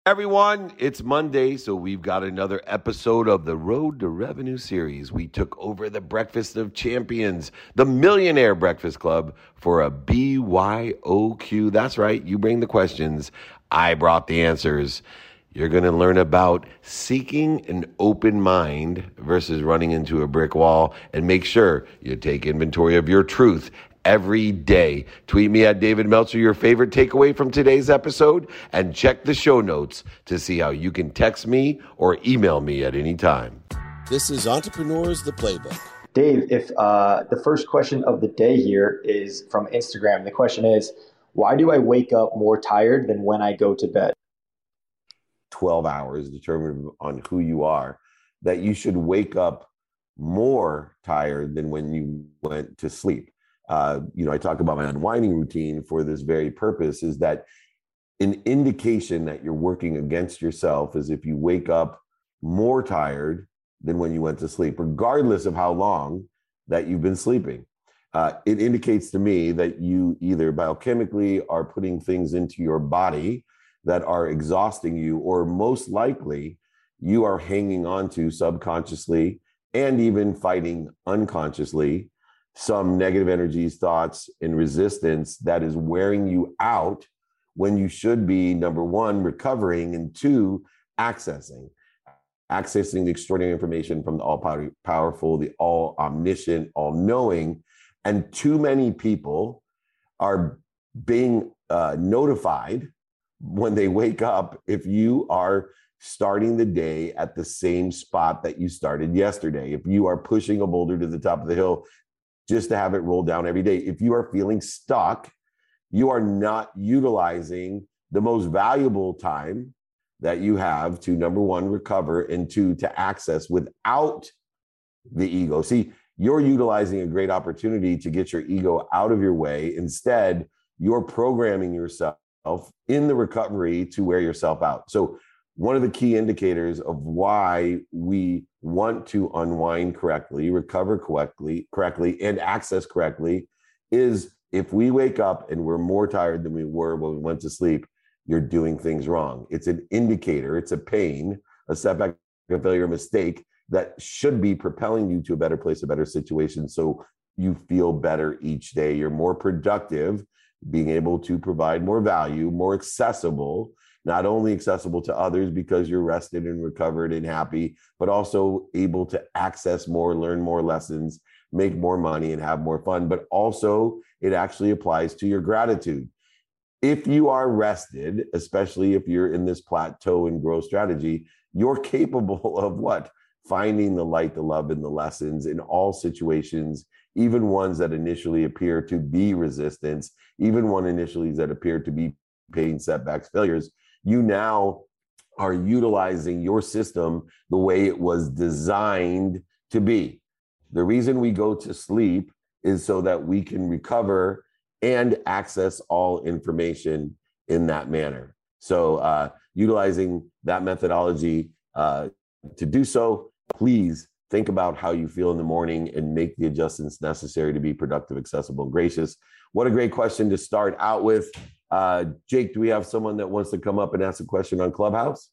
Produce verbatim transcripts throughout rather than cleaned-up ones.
Everyone, it's Monday, so we've got another episode of the Road to Revenue series. We took over the Breakfast of Champions, the Millionaire Breakfast Club, for a B Y O Q. That's right, you bring the questions, I brought the answers. You're going to learn about seeking an open mind versus running into a brick wall, and make sure you take inventory of your truth every day. Tweet me at David Meltzer your favorite takeaway from today's episode, and check the show notes to see how you can text me or email me at any time. This is Entrepreneurs the Playbook. Dave, if uh, the first question of the day here is from Instagram. The question is, why do I wake up more tired than when I go to bed? twelve hours determined on who you are, that you should wake up more tired than when you went to sleep. Uh, you know, I talk about my unwinding routine for this very purpose, is that an indication that you're working against yourself is if you wake up more tired than when you went to sleep, regardless of how long that you've been sleeping. Uh, it indicates to me that you either biochemically are putting things into your body that are exhausting you, or most likely you are hanging on to subconsciously and even fighting unconsciously some negative energies, thoughts, and resistance that is wearing you out when you should be, number one, recovering, and two, accessing. Accessing the extraordinary information from the all-powerful, the all-omniscient, all-knowing. And too many people are being uh, notified when they wake up if you are starting the day at the same spot that you started yesterday. If you are pushing a boulder to the top of the hill just to have it roll down every day. If you are feeling stuck, you are not utilizing the most valuable time that you have to, number one, recover, and two, to access without the ego. See, you're utilizing a great opportunity to get your ego out of your way. Instead, you're programming yourself in the recovery to wear yourself out. So one of the key indicators of why we want to unwind correctly, recover correctly, correctly, and access correctly is if we wake up and we're more tired than we were when we went to sleep, you're doing things wrong. It's an indicator, it's a pain, a setback, a failure, a mistake that should be propelling you to a better place, a better situation, so you feel better each day. You're more productive, being able to provide more value, more accessible, not only accessible to others because you're rested and recovered and happy, but also able to access more, learn more lessons, make more money, and have more fun. But also it actually applies to your gratitude. If you are rested, especially if you're in this plateau and growth strategy, you're capable of what? Finding the light, the love, and the lessons in all situations, even ones that initially appear to be resistance, even one initially that appear to be pain, setbacks, failures. You now are utilizing your system the way it was designed to be. The reason we go to sleep is so that we can recover and access all information in that manner. So uh, utilizing that methodology uh, to do so, please think about how you feel in the morning and make the adjustments necessary to be productive, accessible, and gracious. What a great question to start out with. Uh, Jake, do we have someone that wants to come up and ask a question on Clubhouse?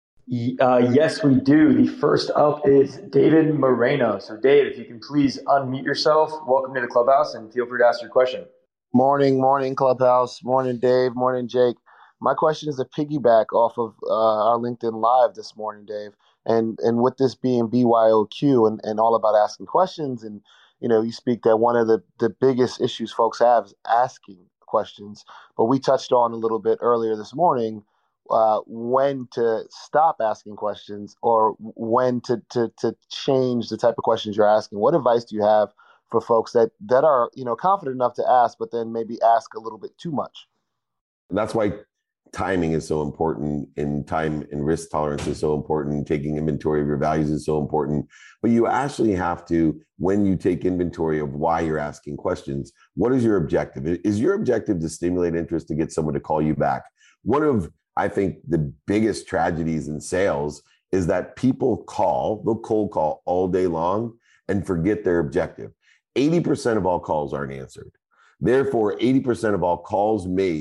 Uh, yes, we do. The first up is David Moreno. So Dave, if you can please unmute yourself. Welcome to the Clubhouse and feel free to ask your question. Morning, morning, Clubhouse. Morning, Dave. Morning, Jake. My question is a piggyback off of uh, our LinkedIn Live this morning, Dave. And and with this being B Y O Q and, and all about asking questions, and you know, you speak that one of the, the biggest issues folks have is asking questions. But we touched on a little bit earlier this morning uh, when to stop asking questions or when to, to to change the type of questions you're asking. What advice do you have for folks that, that are, you know, confident enough to ask, but then maybe ask a little bit too much? That's why timing is so important, and time and risk tolerance is so important. Taking inventory of your values is so important. But you actually have to, when you take inventory of why you're asking questions, what is your objective? Is your objective to stimulate interest, to get someone to call you back? One of, I think, the biggest tragedies in sales is that people call, they'll cold call all day long and forget their objective. eighty percent of all calls aren't answered. Therefore, eighty percent of all calls made,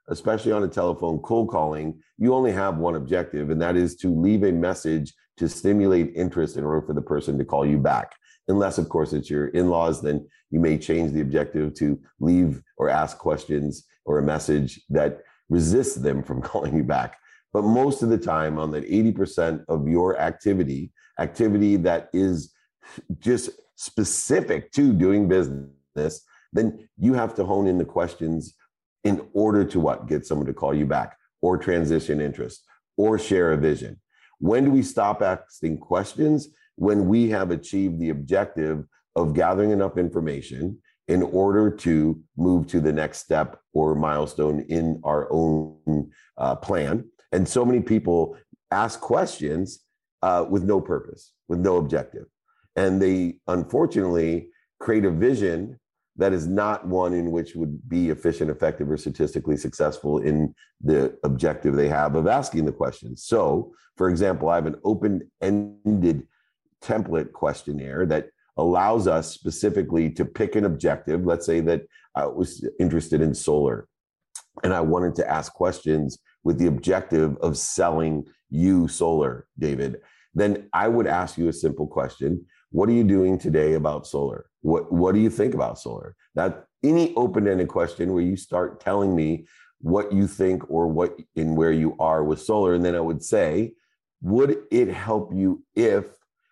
especially on a telephone cold calling, you only have one objective, and that is to leave a message to stimulate interest in order for the person to call you back. Unless, of course, it's your in-laws, then you may change the objective to leave or ask questions or a message that resists them from calling you back. But most of the time, on that eighty percent of your activity, activity that is just specific to doing business, then you have to hone in the questions in order to what? Get someone to call you back, or transition interest, or share a vision. When do we stop asking questions? When we have achieved the objective of gathering enough information in order to move to the next step or milestone in our own uh, plan. And so many people ask questions uh, with no purpose, with no objective. And they unfortunately create a vision that is not one in which would be efficient, effective, or statistically successful in the objective they have of asking the questions. So, for example, I have an open-ended template questionnaire that allows us specifically to pick an objective. Let's say that I was interested in solar and I wanted to ask questions with the objective of selling you solar, David. Then I would ask you a simple question. What are you doing today about solar? What, what do you think about solar? That any open-ended question where you start telling me what you think or what and where you are with solar. And then I would say, would it help you if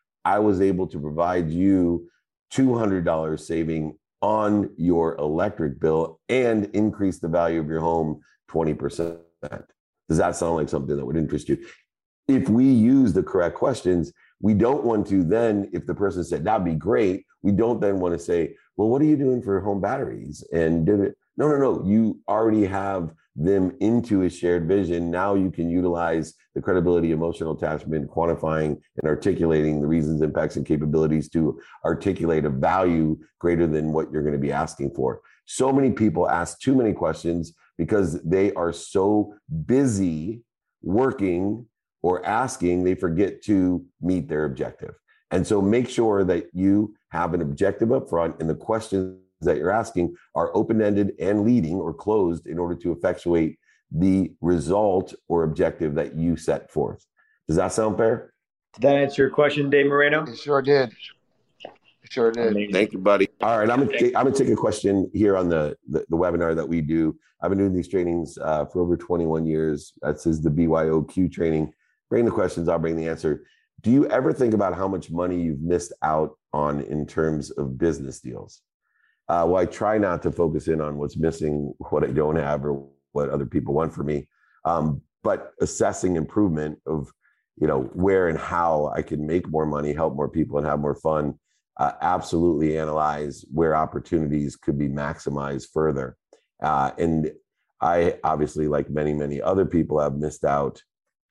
I was able to provide you two hundred dollars saving on your electric bill and increase the value of your home twenty percent? Does that sound like something that would interest you? If we use the correct questions, we don't want to then, if the person said, that'd be great, we don't then want to say, well, what are you doing for home batteries? And did it? No, no, no. You already have them into a shared vision. Now you can utilize the credibility, emotional attachment, quantifying and articulating the reasons, impacts, and capabilities to articulate a value greater than what you're going to be asking for. So many people ask too many questions because they are so busy working or asking, they forget to meet their objective. And so make sure that you have an objective up front and the questions that you're asking are open-ended and leading or closed in order to effectuate the result or objective that you set forth. Does that sound fair? Did that answer your question, Dave Moreno? It sure did. It sure did. Amazing. Thank you, buddy. All right, I'm gonna take, I'm gonna take a question here on the, the the webinar that we do. I've been doing these trainings uh, for over twenty-one years. That says the B Y O Q training. Bring the questions, I'll bring the answer. Do you ever think about how much money you've missed out on in terms of business deals? Uh, well, I try not to focus in on what's missing, what I don't have, or what other people want from me. Um, but assessing improvement of, you know, where and how I can make more money, help more people, and have more fun. Uh, absolutely analyze where opportunities could be maximized further. Uh, and I obviously, like many, many other people, have missed out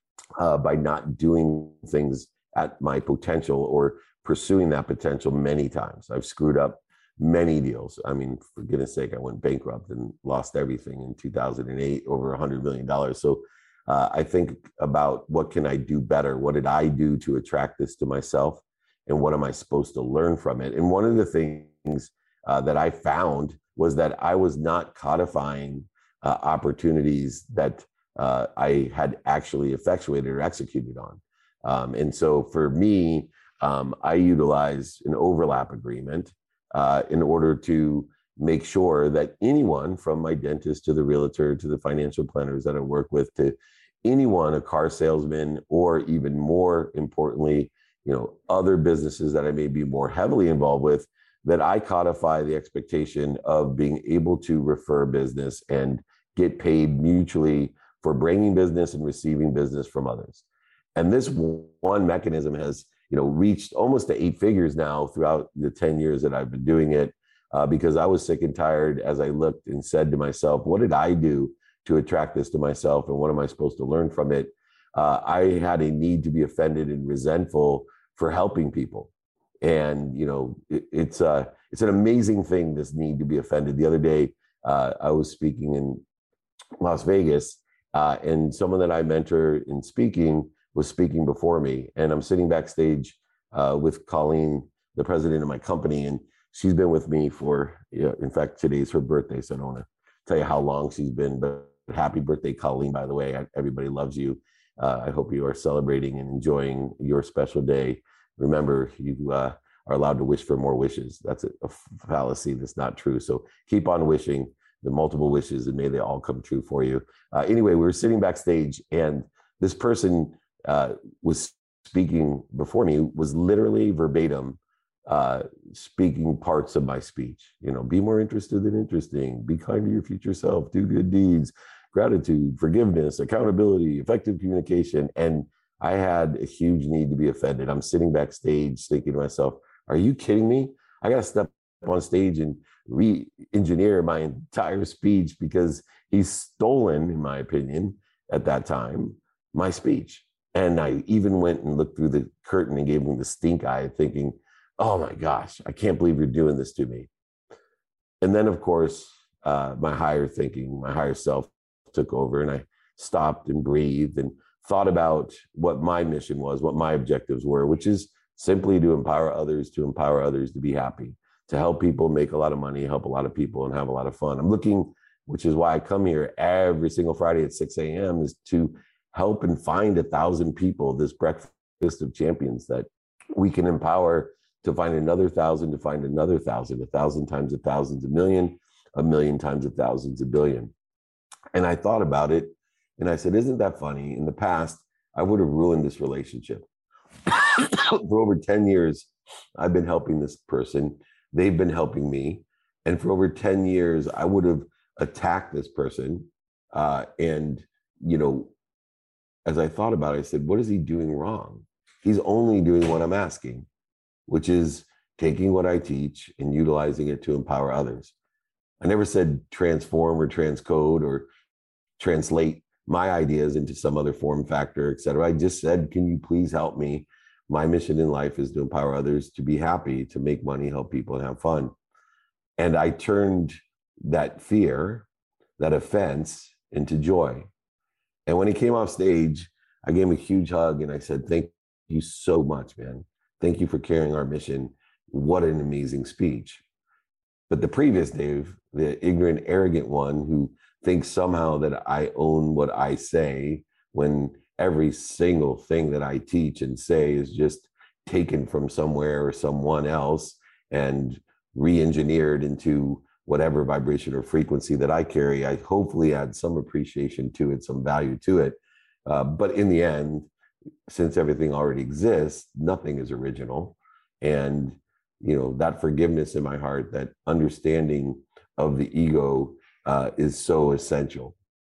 uh, by not doing things at my potential or pursuing that potential many times. I've screwed up many deals. I mean, for goodness sake, I went bankrupt and lost everything in two thousand eight, over one hundred million dollars. So uh, I think about what can I do better? What did I do to attract this to myself? And what am I supposed to learn from it? And one of the things uh, that I found was that I was not codifying uh, opportunities that uh, I had actually effectuated or executed on. Um, and so for me, um, I utilize an overlap agreement uh, in order to make sure that anyone, from my dentist to the realtor to the financial planners that I work with, to anyone, a car salesman, or even more importantly, you know, other businesses that I may be more heavily involved with, that I codify the expectation of being able to refer business and get paid mutually for bringing business and receiving business from others. And this one mechanism has, you know, reached almost to eight figures now throughout the ten years that I've been doing it, uh, because I was sick and tired as I looked and said to myself, what did I do to attract this to myself? And what am I supposed to learn from it? Uh, I had a need to be offended and resentful for helping people. And, you know, it, it's uh, it's an amazing thing, this need to be offended. The other day, uh, I was speaking in Las Vegas, uh, and someone that I mentor in speaking was speaking before me. And I'm sitting backstage uh, with Colleen, the president of my company, and she's been with me for, you know, in fact, today's her birthday, so I don't want to tell you how long she's been, but Happy birthday, Colleen, by the way. Everybody loves you. Uh, I hope you are celebrating and enjoying your special day. Remember, you uh, are allowed to wish for more wishes. That's a, a fallacy. That's not true. So keep on wishing the multiple wishes, and may they all come true for you. Uh, anyway, we were sitting backstage, and this person uh, was speaking before me, was literally verbatim uh, speaking parts of my speech. You know, be more interested than interesting, be kind to your future self, do good deeds, gratitude, forgiveness, accountability, effective communication. And I had a huge need to be offended. I'm sitting backstage thinking to myself, are you kidding me? I got to step on stage and re-engineer my entire speech because he's stolen, in my opinion, at that time, my speech. And I even went and looked through the curtain and gave him the stink eye, thinking, oh my gosh, I can't believe you're doing this to me. And then, of course, uh, my higher thinking, my higher self took over, and I stopped and breathed and thought about what my mission was, what my objectives were, which is simply to empower others, to empower others to be happy, to help people make a lot of money, help a lot of people, and have a lot of fun. I'm looking, which is why I come here every single Friday at six a.m., is to help and find a thousand people, this breakfast of champions that we can empower to find another thousand, to find another thousand, a thousand times a thousand's a million, a million times a thousand's a billion. And I thought about it, and I said, isn't that funny? In the past, I would have ruined this relationship. For over ten years, I've been helping this person. They've been helping me. And for over ten years, I would have attacked this person. Uh, and, you know, as I thought about it, I said, what is he doing wrong? He's only doing what I'm asking, which is taking what I teach and utilizing it to empower others. I never said transform or transcode or translate my ideas into some other form factor, et cetera. I just said, can you please help me? My mission in life is to empower others to be happy, to make money, help people, and have fun. And I turned that fear, that offense, into joy. And when he came off stage, I gave him a huge hug and I said, thank you so much, man. Thank you for carrying our mission. What an amazing speech. But the previous Dave, the ignorant, arrogant one who thinks somehow that I own what I say, when every single thing that I teach and say is just taken from somewhere or someone else and re-engineered into whatever vibration or frequency that I carry, I hopefully add some appreciation to it, some value to it. Uh, but in the end, since everything already exists, nothing is original. And, you know, that forgiveness in my heart, that understanding of the ego uh, is so essential.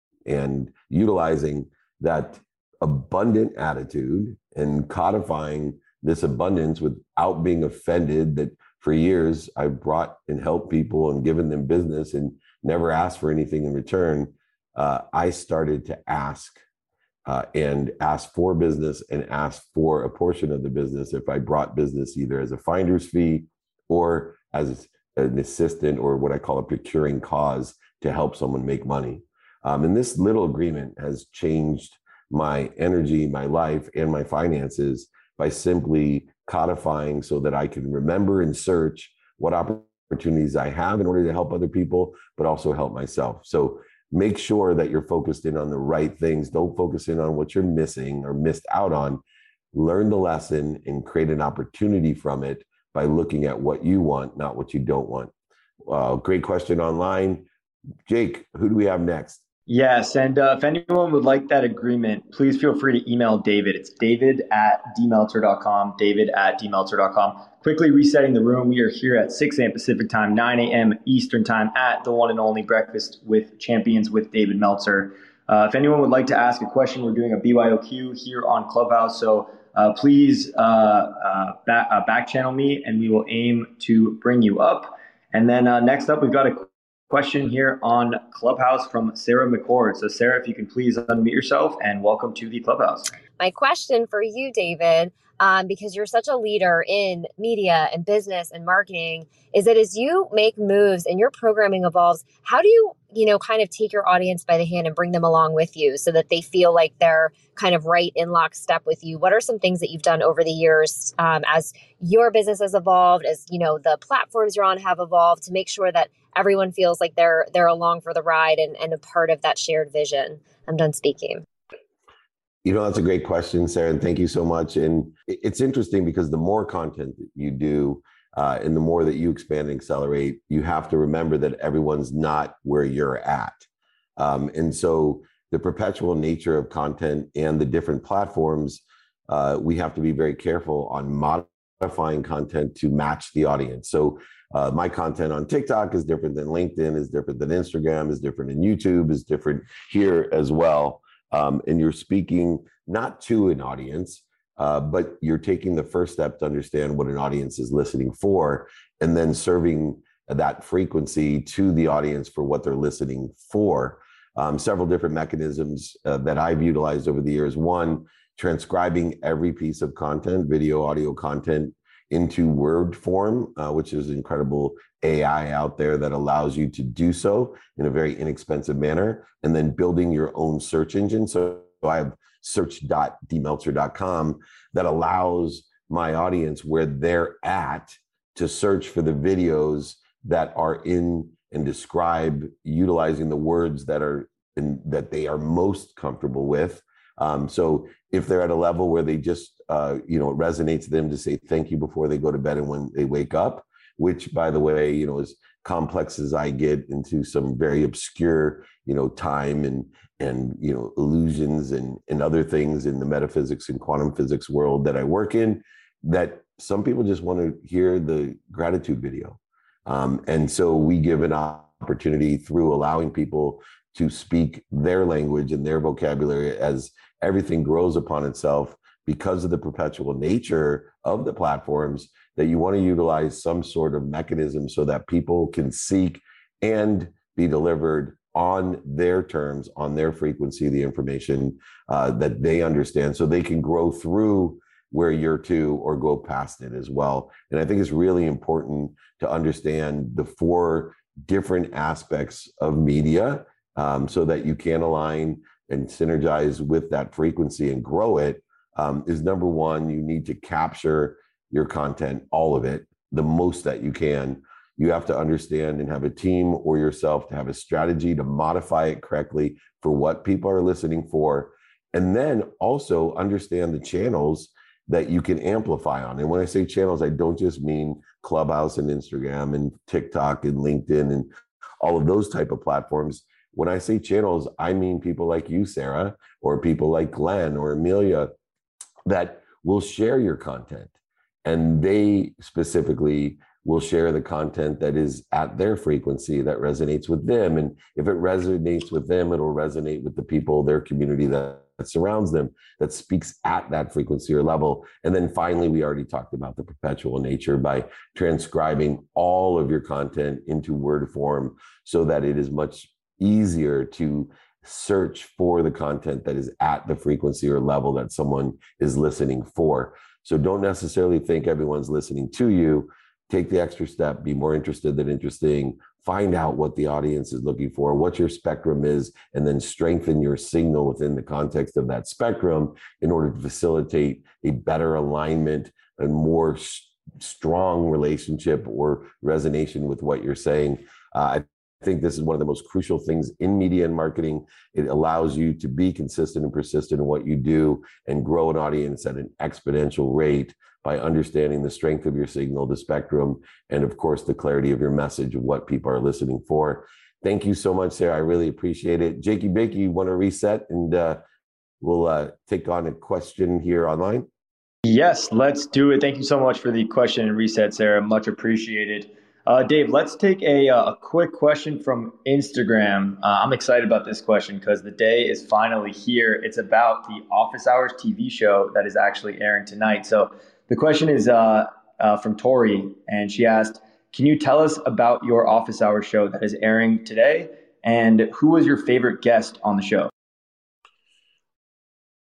And utilizing that abundant attitude and codifying this abundance without being offended that for years I've brought and helped people and given them business and never asked for anything in return. Uh, I started to ask uh, and ask for business and ask for a portion of the business if I brought business either as a finder's fee or as an assistant or what I call a procuring cause to help someone make money. Um, and this little agreement has changed my energy, my life, and my finances by simply codifying so that I can remember and search what opportunities I have in order to help other people, but also help myself. So make sure that you're focused in on the right things. Don't focus in on what you're missing or missed out on. Learn the lesson and create an opportunity from it by looking at what you want, not what you don't want. Uh, great question online. Jake, who do we have next? Yes, and uh, if anyone would like that agreement, please feel free to email David. It's david at d meltzer dot com, david at d meltzer dot com. Quickly resetting the room, we are here at six a.m. Pacific time, nine a.m. Eastern time at the one and only Breakfast with Champions with David Meltzer. Uh, if anyone would like to ask a question, we're doing a B Y O Q here on Clubhouse, so uh, please uh, uh, back, uh, back channel me and we will aim to bring you up. And then uh, next up, we've got a question here on Clubhouse from Sarah McCord. So Sarah, if you can please unmute yourself and welcome to the Clubhouse. my question for you, David, um, because you're such a leader in media and business and marketing, is that as you make moves and your programming evolves, how do you, you know, kind of take your audience by the hand and bring them along with you so that they feel like they're kind of right in lockstep with you? What are some things that you've done over the years um, as your business has evolved, as, you know, the platforms you're on have evolved, to make sure that everyone feels like they're they're along for the ride and, and a part of that shared vision? I'm done speaking. You know, that's a great question, Sarah, and thank you so much. And it's interesting because the more content that you do uh, and the more that you expand and accelerate, you have to remember that everyone's not where you're at. Um, and so the perpetual nature of content and the different platforms, uh, we have to be very careful on modifying content to match the audience. So uh, my content on TikTok is different than LinkedIn, is different than Instagram, is different than YouTube, is different here as well. Um, and you're speaking not to an audience, uh, but you're taking the first step to understand what an audience is listening for, and then serving that frequency to the audience for what they're listening for. Um, several different mechanisms uh, that I've utilized over the years. One, transcribing every piece of content, video, audio content, into word form, uh, which is incredible A I out there that allows you to do so in a very inexpensive manner, and then building your own search engine. So I have search dot d meltzer dot com that allows my audience where they're at to search for the videos that are in and describe utilizing the words that are in, that they are most comfortable with. Um, so if they're at a level where they just, uh, you know, it resonates to them to say thank you before they go to bed and when they wake up, which, by the way, you know, as complex as I get into some very obscure, you know, time and, and, you know, illusions and, and other things in the metaphysics and quantum physics world that I work in, that some people just want to hear the gratitude video. Um, and so we give an opportunity through allowing people to speak their language and their vocabulary as everything grows upon itself because of the perpetual nature of the platforms, that you want to utilize some sort of mechanism so that people can seek and be delivered on their terms, on their frequency, the information uh, that they understand, so they can grow through where you're to or go past it as well. And I think it's really important to understand the four different aspects of media um, so that you can align and synergize with that frequency and grow it. Um, is number one, you need to capture your content, all of it, the most that you can. You have to understand and have a team or yourself to have a strategy to modify it correctly for what people are listening for. And then also understand the channels that you can amplify on. And when I say channels, I don't just mean Clubhouse and Instagram and TikTok and LinkedIn and all of those type of platforms. When I say channels, I mean people like you, Sarah, or people like Glenn or Amelia that will share your content. And they specifically will share the content that is at their frequency that resonates with them. And if it resonates with them, it'll resonate with the people, their community that, that surrounds them, that speaks at that frequency or level. And then finally, we already talked about the perpetual nature by transcribing all of your content into word form so that it is much easier to search for the content that is at the frequency or level that someone is listening for. So don't necessarily think everyone's listening to you. Take the extra step, be more interested than interesting, find out what the audience is looking for, what your spectrum is, and then strengthen your signal within the context of that spectrum in order to facilitate a better alignment and more sh- strong relationship or resonation with what you're saying. Uh, I think this is one of the most crucial things in media and marketing. It allows you to be consistent and persistent in what you do and grow an audience at an exponential rate by understanding the strength of your signal, the spectrum, and of course, the clarity of your message of what people are listening for. Thank you so much, Sarah. I really appreciate it. Jakey Bakey, you want to reset and uh, we'll uh, take on a question here online? Yes, let's do it. Thank you so much for the question and reset, Sarah. Much appreciated. Uh, Dave, let's take a, a quick question from Instagram. Uh, I'm excited about this question because the day is finally here. It's about the Office Hours T V show that is actually airing tonight. So the question is uh, uh, from Tori, and she asked, can you tell us about your Office Hours show that is airing today? And who was your favorite guest on the show?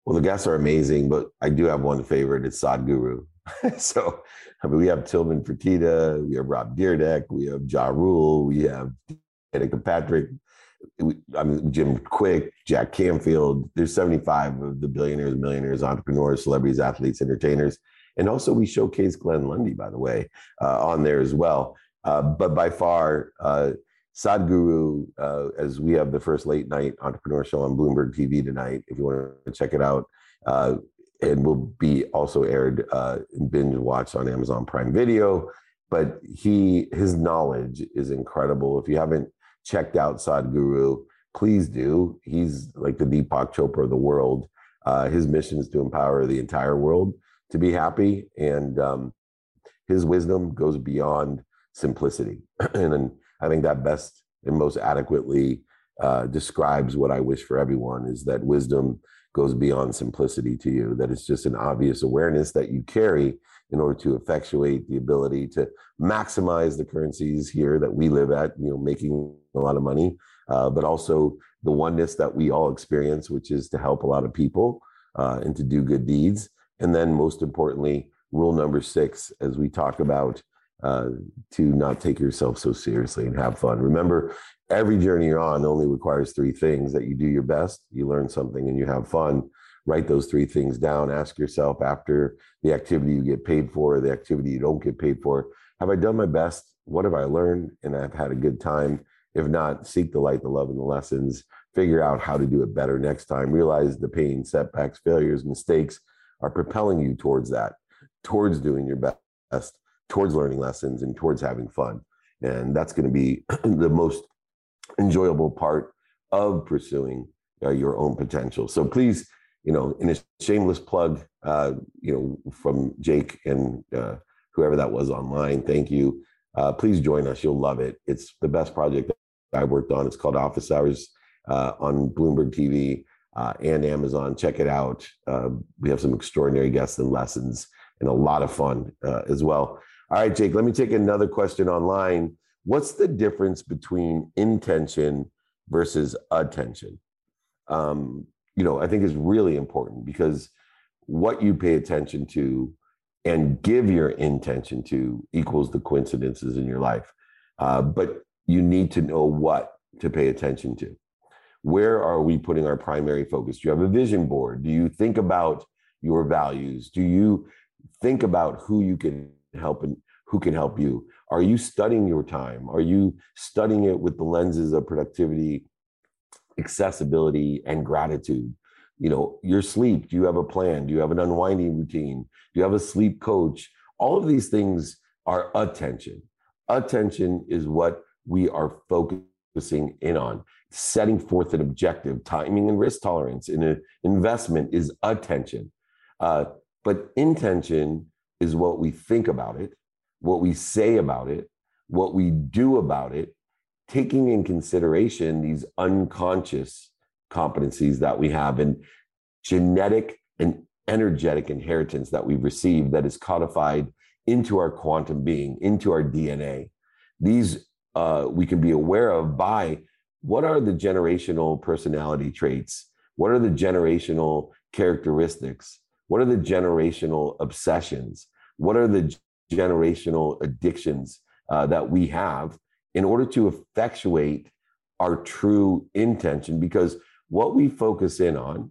Well, the guests are amazing, but I do have one favorite. It's Sadhguru. So, I mean, we have Tillman Fertitta, we have Rob Dyrdek, we have Ja Rule, we have Danica Patrick, we, I mean, Jim Quick, Jack Canfield. There's seventy-five of the billionaires, millionaires, entrepreneurs, celebrities, athletes, entertainers. And also we showcase Glenn Lundy, by the way, uh, on there as well. Uh, but by far, uh, Sadhguru, uh, as we have the first late night entrepreneur show on Bloomberg T V tonight, if you want to check it out, uh, it will be also aired uh, and binge watched on Amazon Prime Video. But he, his knowledge is incredible. If you haven't checked out Sadhguru, please do. He's like the Deepak Chopra of the world. Uh, his mission is to empower the entire world to be happy, and um, his wisdom goes beyond simplicity. and, and I think that best and most adequately uh, describes what I wish for everyone, is that wisdom goes beyond simplicity to you, that it's just an obvious awareness that you carry in order to effectuate the ability to maximize the currencies here that we live at, you know, making a lot of money, uh, but also the oneness that we all experience, which is to help a lot of people uh, and to do good deeds. And then most importantly, rule number six, as we talk about, uh, to not take yourself so seriously and have fun. Remember, every journey you're on only requires three things: that you do your best, you learn something, and you have fun. Write those three things down. Ask yourself, after the activity you get paid for, the activity you don't get paid for, have I done my best? What have I learned? And I've had a good time. If not, seek the light, the love, and the lessons. Figure out how to do it better next time. Realize the pain, setbacks, failures, mistakes are propelling you towards that, towards doing your best, towards learning lessons, and towards having fun. And that's going to be the most enjoyable part of pursuing uh, your own potential. So please, you know, in a shameless plug, uh, you know, from Jake and uh, whoever that was online, thank you. Uh, please join us. You'll love it. It's the best project that I worked on. It's called Office Hours uh, on Bloomberg T V uh, and Amazon. Check it out. Uh, we have some extraordinary guests and lessons and a lot of fun uh, as well. All right, Jake, let me take another question online. What's the difference between intention versus attention? Um, you know, I think is really important, because what you pay attention to and give your intention to equals the coincidences in your life. Uh, but you need to know what to pay attention to. Where are we putting our primary focus? Do you have a vision board? Do you think about your values? Do you think about who you can help and who can help you? Are you studying your time? Are you studying it with the lenses of productivity, accessibility, and gratitude? You know, your sleep, do you have a plan? Do you have an unwinding routine? Do you have a sleep coach? All of these things are attention. Attention is what we are focusing in on. Setting forth an objective, timing and risk tolerance in an investment is attention. Uh, but intention is what we think about it, what we say about it, what we do about it, taking in consideration these unconscious competencies that we have and genetic and energetic inheritance that we've received that is codified into our quantum being, into our D N A. These uh, we can be aware of by what are the generational personality traits? What are the generational characteristics? What are the generational obsessions? What are the generational addictions uh, that we have in order to effectuate our true intention? Because what we focus in on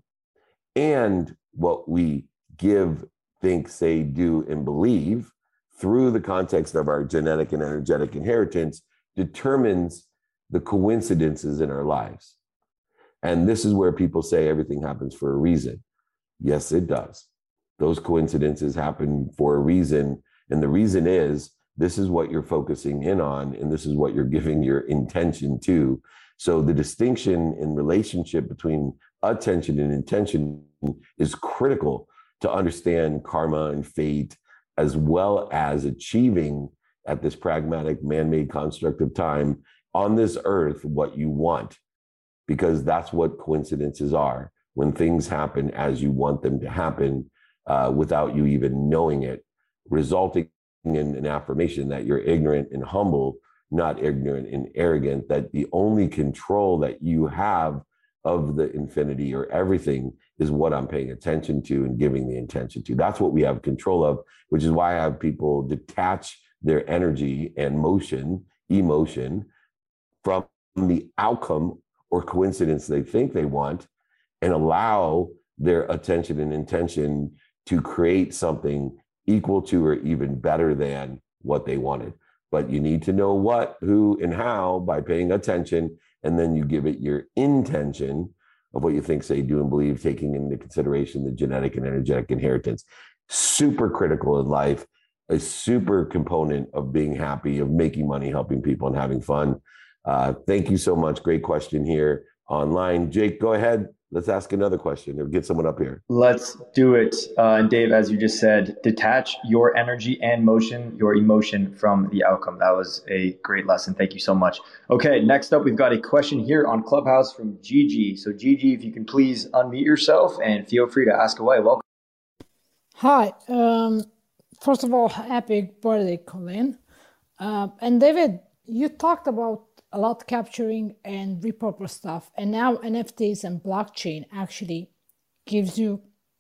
and what we give, think, say, do, and believe through the context of our genetic and energetic inheritance determines the coincidences in our lives. And this is where people say everything happens for a reason. Yes, it does. Those coincidences happen for a reason. And the reason is this is what you're focusing in on, and this is what you're giving your intention to. So the distinction in relationship between attention and intention is critical to understand karma and fate, as well as achieving at this pragmatic man-made construct of time on this earth what you want, because that's what coincidences are. When things happen as you want them to happen uh, without you even knowing it, resulting in an affirmation that you're ignorant and humble, not ignorant and arrogant, that the only control that you have of the infinity or everything is what I'm paying attention to and giving the intention to. That's what we have control of, which is why I have people detach their energy and motion, emotion, from the outcome or coincidence they think they want, and allow their attention and intention to create something equal to or even better than what they wanted. But you need to know what, who, and how by paying attention, and then you give it your intention of what you think, say, do, and believe, taking into consideration the genetic and energetic inheritance. Super critical in life, a super component of being happy, of making money, helping people, and having fun. Uh, thank you so much. Great question here online. Jake, go ahead. Let's ask another question or get someone up here. Let's do it. Uh, and Dave, as you just said, detach your energy and motion, your emotion from the outcome. That was a great lesson. Thank you so much. Okay, next up, we've got a question here on Clubhouse from Gigi. So Gigi, if you can please unmute yourself and feel free to ask away. Welcome. Hi. Um, first of all, happy birthday, Colin. Uh, and David, you talked about a lot capturing and repurpose stuff, and now N F Ts and blockchain actually gives you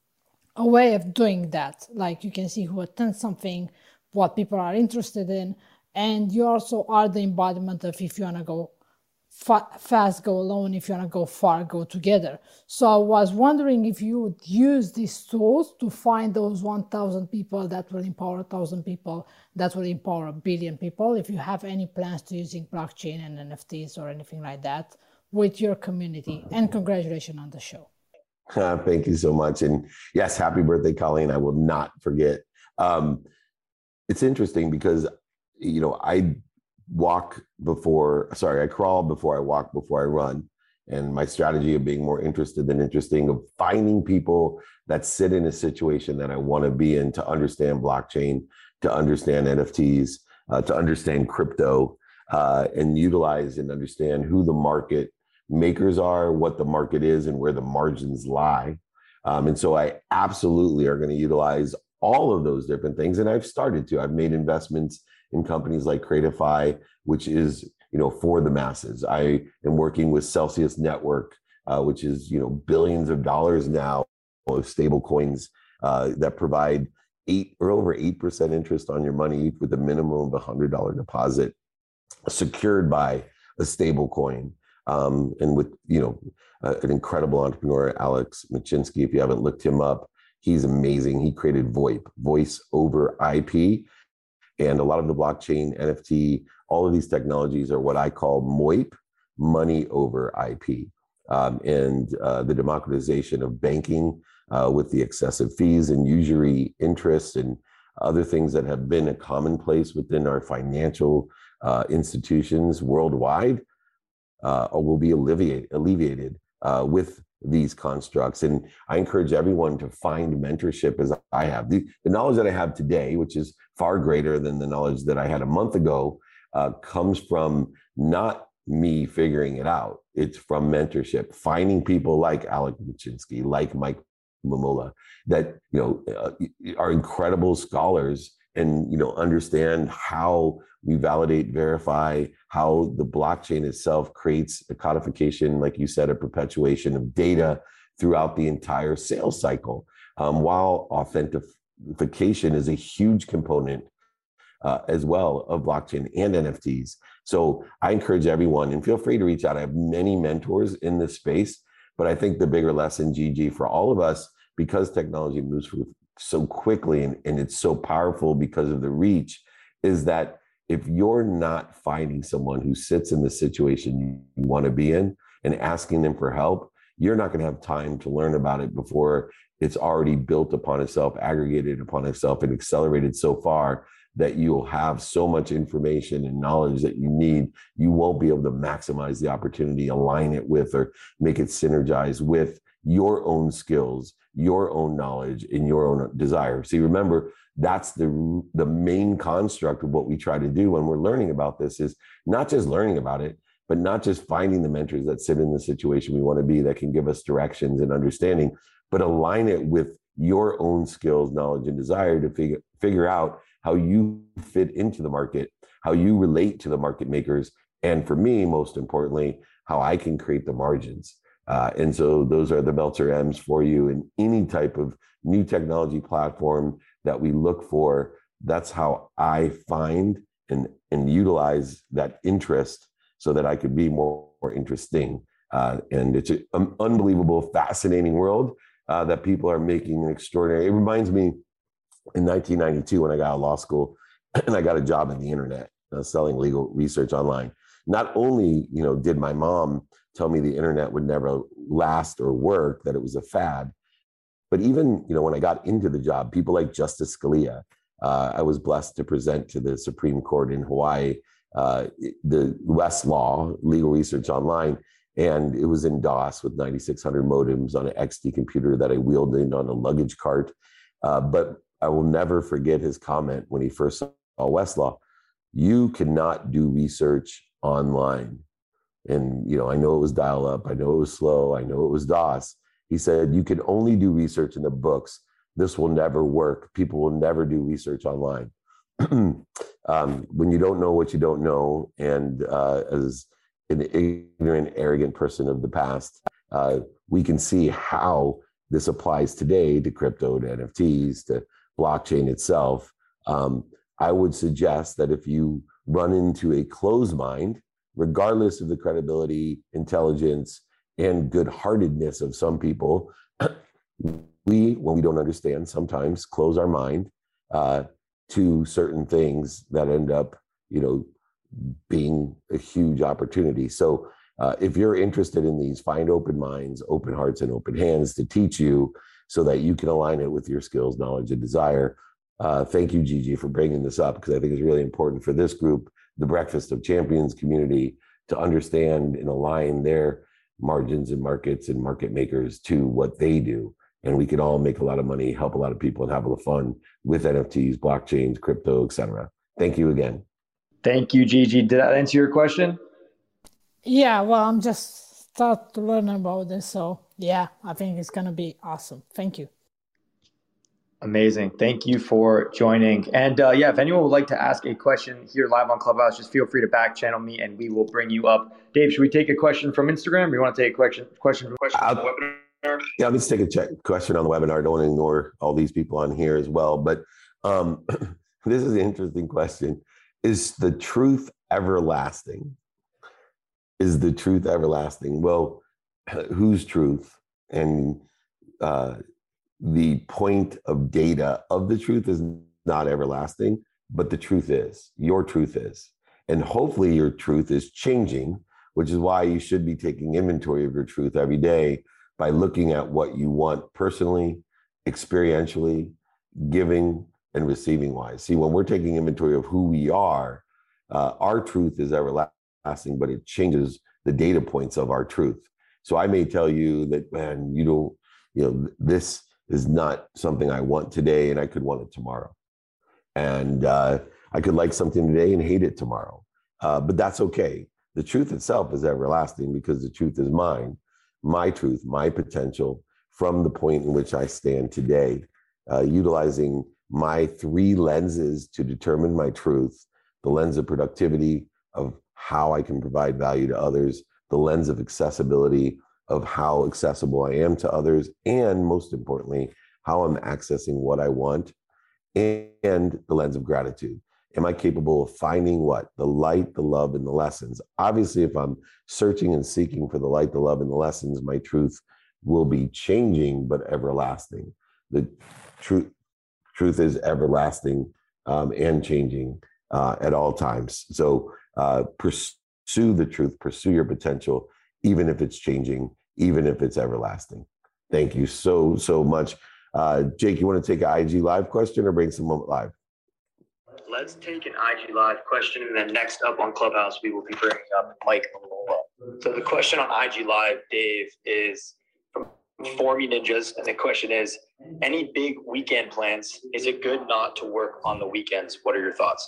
a way of doing that. Like you can see who attends something, what people are interested in, and you also are the embodiment of if you want to go fa- fast, go alone, if you want to go far, go together. So I was wondering if you would use these tools to find those one thousand people that will empower one thousand people, that will empower a billion people, if you have any plans to using blockchain and N F Ts or anything like that with your community. And congratulations on the show. Uh, thank you so much. And yes, happy birthday, Colleen. I will not forget. Um, it's interesting because, you know, I walk before, sorry, I crawl before I walk, before I run. And my strategy of being more interested than interesting, of finding people that sit in a situation that I want to be in, to understand blockchain, to understand N F Ts, uh, to understand crypto, uh, and utilize and understand who the market makers are, what the market is, and where the margins lie. Um, and so I absolutely are going to utilize all of those different things. And I've started to. I've made investments in companies like Creatify, which is, you know, for the masses. I am working with Celsius Network, uh, which is, you know, billions of dollars now of stable coins uh, that provide eight or over eight percent interest on your money with a minimum of a hundred dollar deposit, secured by a stable coin. Um, and with, you know, uh, an incredible entrepreneur, Alex Machinsky. If you haven't looked him up, he's amazing. He created VoIP, voice over I P. And a lot of the blockchain, N F T, all of these technologies are what I call MOIP, money over I P. Um, and uh, the democratization of banking uh, with the excessive fees and usury interest and other things that have been a commonplace within our financial uh, institutions worldwide uh, will be alleviated, alleviated uh, with these constructs. And I encourage everyone to find mentorship as I have. The, the knowledge that I have today, which is far greater than the knowledge that I had a month ago, uh, comes from not me figuring it out. It's from mentorship, finding people like Alec Machinsky, like Mike Mamula, that, you know, uh, are incredible scholars and, you know, understand how we validate, verify, how the blockchain itself creates a codification, like you said, a perpetuation of data throughout the entire sales cycle, um, while authentication is a huge component uh, as well of blockchain and N F Ts. So I encourage everyone, and feel free to reach out. I have many mentors in this space, but I think the bigger lesson, Gigi, for all of us, because technology moves so quickly and, and it's so powerful because of the reach, is that if you're not finding someone who sits in the situation you want to be in and asking them for help, you're not going to have time to learn about it before it's already built upon itself, aggregated upon itself, and accelerated so far that you'll have so much information and knowledge that you need, you won't be able to maximize the opportunity, align it with, or make it synergize with your own skills, your own knowledge, and your own desire. See, remember, that's the, the main construct of what we try to do when we're learning about this, is not just learning about it, but not just finding the mentors that sit in the situation we want to be, that can give us directions and understanding, but align it with your own skills, knowledge, and desire to figure, figure out how you fit into the market, how you relate to the market makers, and for me, most importantly, how I can create the margins Uh, and so those are the Meltzer M's for you. In any type of new technology platform that we look for, that's how I find and, and utilize that interest so that I could be more, more interesting. Uh, and it's an unbelievable, fascinating world uh, that people are making an extraordinary. It reminds me in nineteen ninety-two when I got out of law school and I got a job in the internet uh, selling legal research online. Not only, you know, did my mom tell me the internet would never last or work, that it was a fad, but even, you know, when I got into the job, people like Justice Scalia, uh, I was blessed to present to the Supreme Court in Hawaii uh, the Westlaw Legal Research Online. And it was in DOS with ninety-six hundred modems on an X T computer that I wheeled in on a luggage cart. Uh, but I will never forget his comment when he first saw Westlaw: you cannot do research online. And, you know, I know it was dial up. I know it was slow. I know it was DOS. He said, you can only do research in the books. This will never work. People will never do research online. um, when you don't know what you don't know, and uh, as an ignorant, arrogant person of the past, uh, we can see how this applies today to crypto, to N F Ts, to blockchain itself. Um, I would suggest that if you run into a closed mind, regardless of the credibility, intelligence, and good-heartedness of some people, we, when we don't understand, sometimes close our mind uh, to certain things that end up, you know, being a huge opportunity. So uh, if you're interested in these, find open minds, open hearts, and open hands to teach you so that you can align it with your skills, knowledge, and desire. Uh, thank you, Gigi, for bringing this up, because I think it's really important for this group, the Breakfast of Champions community, to understand and align their margins and markets and market makers to what they do. And we can all make a lot of money, help a lot of people, and have a lot of fun with N F Ts, blockchains, crypto, et cetera. Thank you again. Thank you, Gigi. Did that answer your question? Yeah, well, I'm just start to learn about this. So yeah, I think it's going to be awesome. Thank you. Amazing. Thank you for joining. And uh, yeah, if anyone would like to ask a question here live on Clubhouse, just feel free to back channel me and we will bring you up. Dave, should we take a question from Instagram, or you want to take a question, question from, question from the webinar? Yeah, let's take a check question on the webinar. Don't ignore all these people on here as well. But um, this is an interesting question. Is the truth everlasting? Is the truth everlasting? Well, whose truth? And uh, the point of data of the truth is not everlasting, but the truth is, your truth is. And hopefully your truth is changing, which is why you should be taking inventory of your truth every day by looking at what you want personally, experientially, giving, and receiving wise. See, when we're taking inventory of who we are, uh, our truth is everlasting, but it changes the data points of our truth. So I may tell you that, man, you don't, you know, this is not something I want today, and I could want it tomorrow. And uh, I could like something today and hate it tomorrow. Uh, but that's okay. The truth itself is everlasting because the truth is mine, my truth, my potential from the point in which I stand today, uh, utilizing my three lenses to determine my truth: the lens of productivity, of how I can provide value to others, the lens of accessibility, of how accessible I am to others, and most importantly, how I'm accessing what I want, and the lens of gratitude. Am I capable of finding what? The light, the love, and the lessons? Obviously, if I'm searching and seeking for the light, the love, and the lessons, my truth will be changing, but everlasting. The truth, truth is everlasting um, and changing uh, at all times. So uh, pursue the truth, pursue your potential, even if it's changing, even if it's everlasting. Thank you so, so much. Uh, Jake, you want to take an I G Live question or bring someone live? Let's take an I G Live question, and then next up on Clubhouse, we will be bringing up Mike Malola. So the question on I G Live, Dave, is from Formy Ninjas, and the question is, any big weekend plans? Is it good not to work on the weekends? What are your thoughts?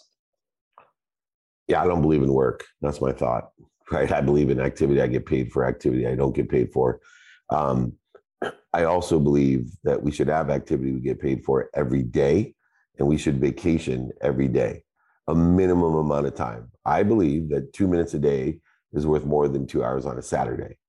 Yeah, I don't believe in work. That's my thought, right? I believe in activity. I get paid for activity I don't get paid for. Um, I also believe that we should have activity we get paid for every day, and we should vacation every day, a minimum amount of time. I believe that two minutes a day is worth more than two hours on a Saturday.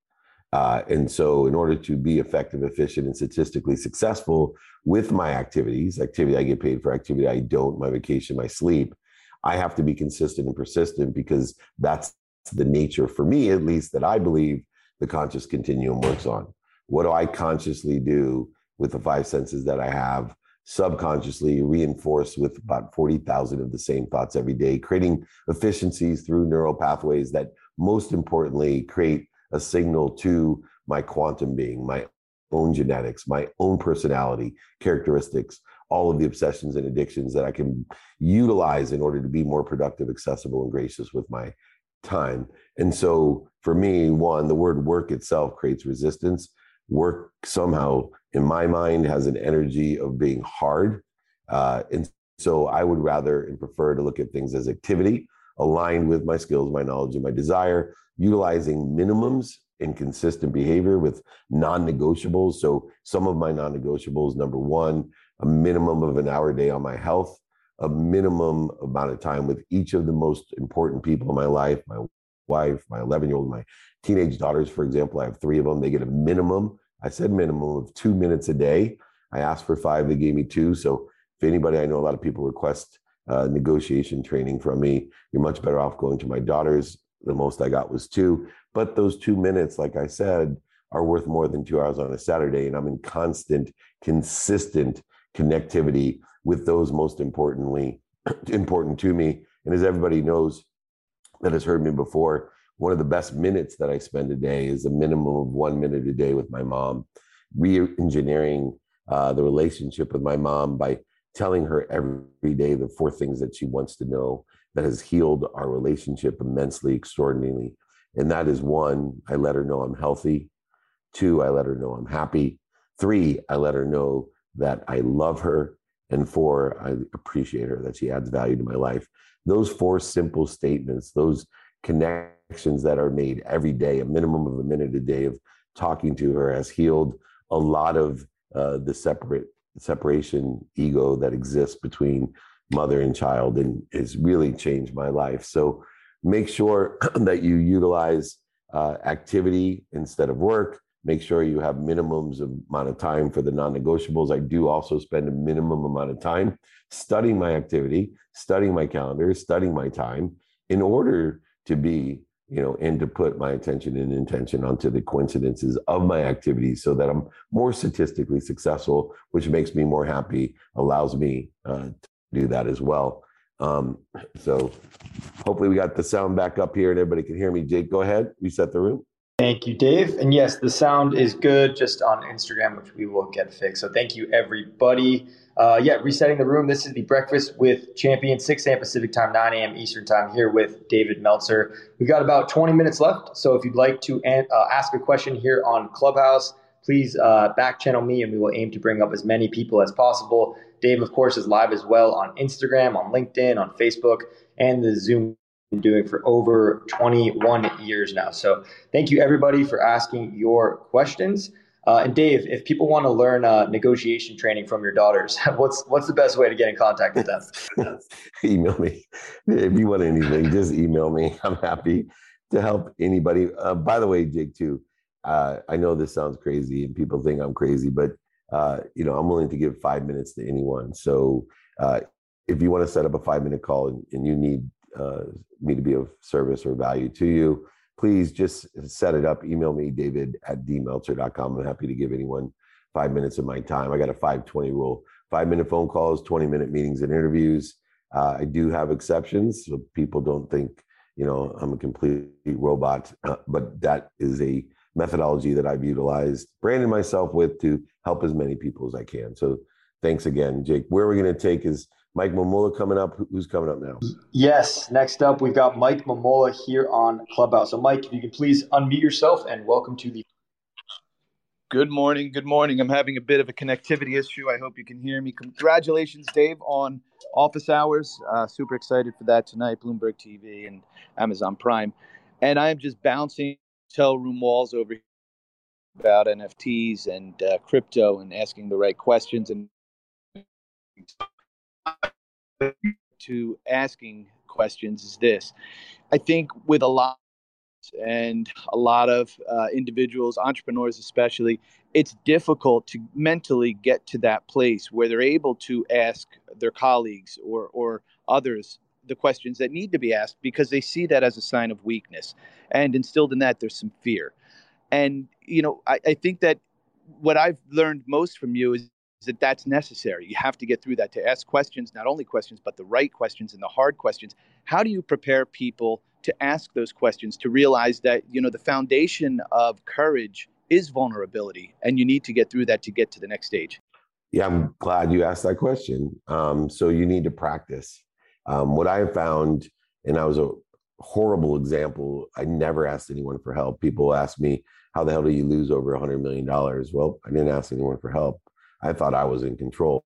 Uh, and so in order to be effective, efficient, and statistically successful with my activities, activity I get paid for, activity I don't, my vacation, my sleep, I have to be consistent and persistent, because that's the nature, for me at least, that I believe the conscious continuum works on. What do I consciously do with the five senses that I have, subconsciously reinforced with about forty thousand of the same thoughts every day, creating efficiencies through neural pathways that most importantly create a signal to my quantum being, my own genetics, my own personality, characteristics, all of the obsessions and addictions that I can utilize in order to be more productive, accessible, and gracious with my time. And so for me, one, the word work itself creates resistance. Work somehow, in my mind, has an energy of being hard. Uh, and so I would rather and prefer to look at things as activity, aligned with my skills, my knowledge, and my desire, utilizing minimums and consistent behavior with non-negotiables. So some of my non-negotiables, number one, a minimum of an hour a day on my health, a minimum amount of time with each of the most important people in my life, my wife, my eleven-year-old, my teenage daughters, for example. I have three of them. They get a minimum, I said minimum, of two minutes a day. I asked for five, they gave me two. So if anybody, I know a lot of people request uh, negotiation training from me, you're much better off going to my daughters. The most I got was two. But those two minutes, like I said, are worth more than two hours on a Saturday. And I'm in constant, consistent connectivity with those most importantly, important to me. And as everybody knows that has heard me before, one of the best minutes that I spend a day is a minimum of one minute a day with my mom, re-engineering uh, the relationship with my mom by telling her every day the four things that she wants to know, that has healed our relationship immensely, extraordinarily. And that is, one, I let her know I'm healthy. Two, I let her know I'm happy. Three, I let her know that I love her. And four, I appreciate her, that she adds value to my life. Those four simple statements, those connections that are made every day, a minimum of a minute a day of talking to her, has healed a lot of uh, the separate separation ego that exists between mother and child, and has really changed my life. So make sure that you utilize uh, activity instead of work. Make sure you have minimums of amount of time for the non-negotiables. I do also spend a minimum amount of time studying my activity, studying my calendar, studying my time, in order to be, you know, and to put my attention and intention onto the coincidences of my activities, so that I'm more statistically successful, which makes me more happy, allows me uh, to do that as well. Um, so hopefully we got the sound back up here and everybody can hear me. Jake, go ahead, reset the room. Thank you, Dave. And yes, the sound is good just on Instagram, which we will get fixed. So thank you, everybody. Uh, yeah, resetting the room. This is the Breakfast with Champions, six a.m. Pacific time, nine a.m. Eastern time, here with David Meltzer. We've got about twenty minutes left. So if you'd like to uh, ask a question here on Clubhouse, please uh, back channel me, and we will aim to bring up as many people as possible. Dave, of course, is live as well on Instagram, on LinkedIn, on Facebook, and the Zoom been doing for over twenty-one years now. So thank you, everybody, for asking your questions. Uh, and Dave, if people want to learn uh, negotiation training from your daughters, what's what's the best way to get in contact with them? Email me. If you want anything, just email me. I'm happy to help anybody. Uh, by the way, Jake, too, uh, I know this sounds crazy and people think I'm crazy, but uh, you know, I'm willing to give five minutes to anyone. So uh, if you want to set up a five minute call and, and you need uh, me to be of service or value to you, please just set it up. Email me, David at d meltzer dot com. I'm happy to give anyone five minutes of my time. I got a five twenty rule, five minute phone calls, twenty minute meetings and interviews. Uh, I do have exceptions, so people don't think, you know, I'm a complete robot, uh, but that is a methodology that I've utilized, branded myself with, to help as many people as I can. So thanks again, Jake. Where we're going to take is Mike Momola coming up. Who's coming up now? Yes. Next up, we've got Mike Momola here on Clubhouse. So Mike, if you can please unmute yourself, and welcome to the... Good morning. Good morning. I'm having a bit of a connectivity issue. I hope you can hear me. Congratulations, Dave, on office hours. Uh, super excited for that tonight. Bloomberg T V and Amazon Prime. And I am just bouncing hotel room walls over here about N F Ts and uh, crypto, and asking the right questions, and to asking questions is this. I think with a lot and a lot of uh, individuals, entrepreneurs especially, it's difficult to mentally get to that place where they're able to ask their colleagues or, or others the questions that need to be asked, because they see that as a sign of weakness. And instilled in that, there's some fear. And, you know, I, I think that what I've learned most from you is that that's necessary. You have to get through that, to ask questions, not only questions, but the right questions and the hard questions. How do you prepare people to ask those questions, to realize that, you know, the foundation of courage is vulnerability, and you need to get through that to get to the next stage? Yeah, I'm glad you asked that question. Um, so you need to practice. Um, what I have found, and I was a horrible example, I never asked anyone for help. People ask me, how the hell do you lose over one hundred million dollars? Well, I didn't ask anyone for help. I thought I was in control.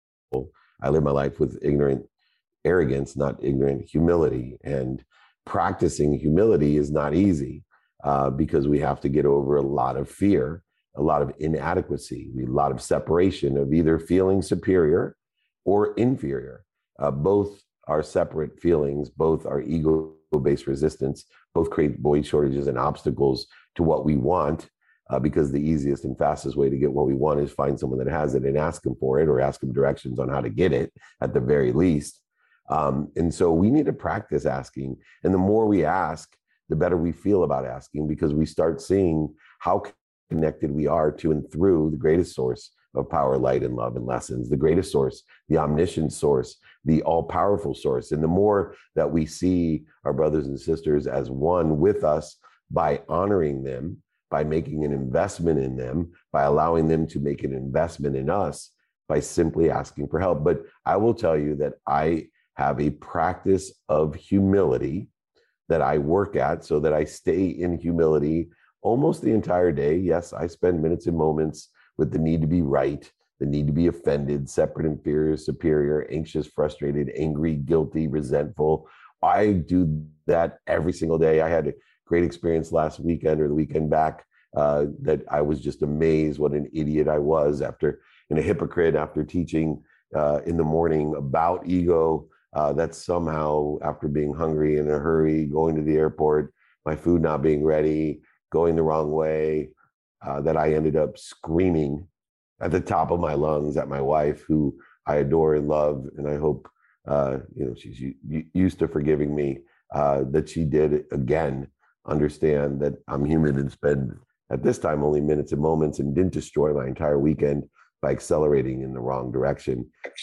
I lived my life with ignorant arrogance, not ignorant humility. And practicing humility is not easy uh, because we have to get over a lot of fear, a lot of inadequacy, a lot of separation of either feeling superior or inferior. Uh, both are separate feelings, both are ego-based resistance, both create void shortages and obstacles to what we want, uh, because the easiest and fastest way to get what we want is find someone that has it and ask them for it, or ask them directions on how to get it at the very least. Um, and so we need to practice asking. And the more we ask, the better we feel about asking, because we start seeing how connected we are to and through the greatest source of power, light, and love and lessons, the greatest source, the omniscient source, the all-powerful source. And the more that we see our brothers and sisters as one with us by honoring them, by making an investment in them, by allowing them to make an investment in us, by simply asking for help. But I will tell you that I have a practice of humility that I work at so that I stay in humility almost the entire day. Yes, I spend minutes and moments with the need to be right, the need to be offended, separate, inferior, superior, anxious, frustrated, angry, guilty, resentful. I do that every single day. I had a great experience last weekend or the weekend back uh, that I was just amazed what an idiot I was after, and a hypocrite after teaching uh, in the morning about ego. Uh, that somehow, after being hungry in a hurry, going to the airport, my food not being ready, going the wrong way, uh, that I ended up screaming at the top of my lungs at my wife, who I adore and love, and I hope uh, you know she's used to forgiving me. Uh, that she did again understand that I'm human and spend at this time only minutes and moments, and didn't destroy my entire weekend by accelerating in the wrong direction.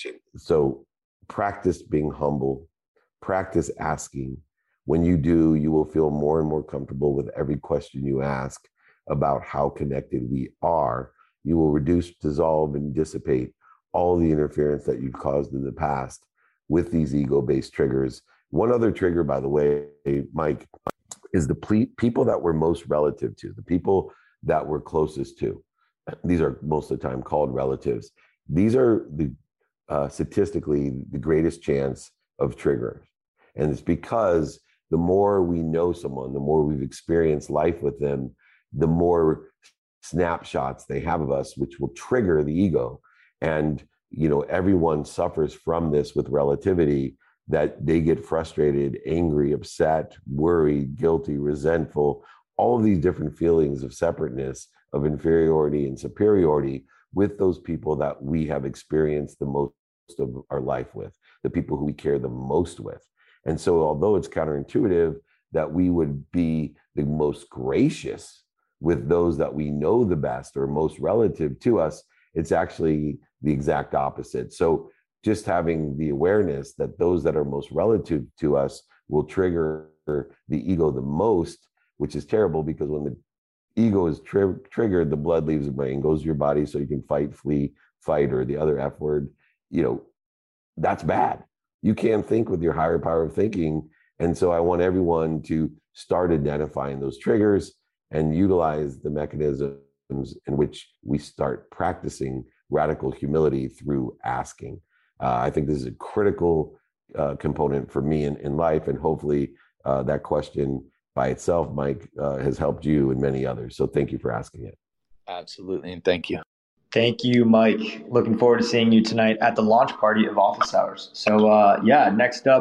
So practice being humble, practice asking. When you do, you will feel more and more comfortable with every question you ask about how connected we are. You will reduce, dissolve, and dissipate all the interference that you've caused in the past with these ego-based triggers. One other trigger, by the way, Mike, is the ple- people that we're most relative to, the people that we're closest to. These are most of the time called relatives. These are the uh, statistically the greatest chance of triggers. And it's because the more we know someone, the more we've experienced life with them, the more snapshots they have of us, which will trigger the ego. And, you know, everyone suffers from this with relativity, that they get frustrated, angry, upset, worried, guilty, resentful, all of these different feelings of separateness, of inferiority and superiority with those people that we have experienced the most of our life with, the people who we care the most with. And so although it's counterintuitive that we would be the most gracious with those that we know the best or most relative to us, it's actually the exact opposite. So just having the awareness that those that are most relative to us will trigger the ego the most, which is terrible, because when the ego is tri- triggered, the blood leaves the brain, goes to your body so you can fight, flee, fight, or the other F word. You know, that's bad. You can't think with your higher power of thinking. And so I want everyone to start identifying those triggers and utilize the mechanisms in which we start practicing radical humility through asking. Uh, I think this is a critical uh, component for me in, in life. And hopefully uh, that question by itself, Mike, uh, has helped you and many others. So thank you for asking it. Absolutely. And thank you. Thank you, Mike. Looking forward to seeing you tonight at the launch party of Office Hours. So uh, yeah, next up,